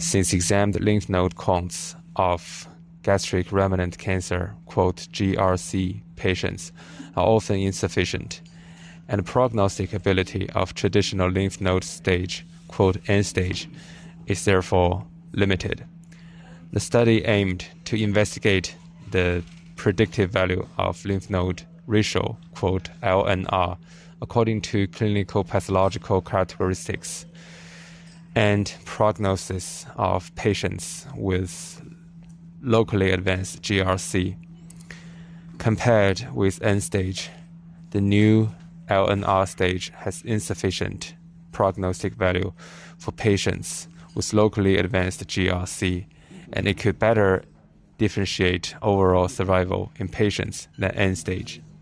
since examined lymph node counts of gastric remnant cancer, quote, GRC patients are often insufficient, and the prognostic ability of traditional lymph node stage, quote, end stage, is therefore limited. The study aimed to investigate the predictive value of lymph node ratio, quote, LNR, according to clinical pathological characteristics and prognosis of patients with locally advanced GRC. Compared with end stage, the new LNR stage has insufficient prognostic value for patients with locally advanced GRC, and it could better differentiate overall survival in patients than end stage.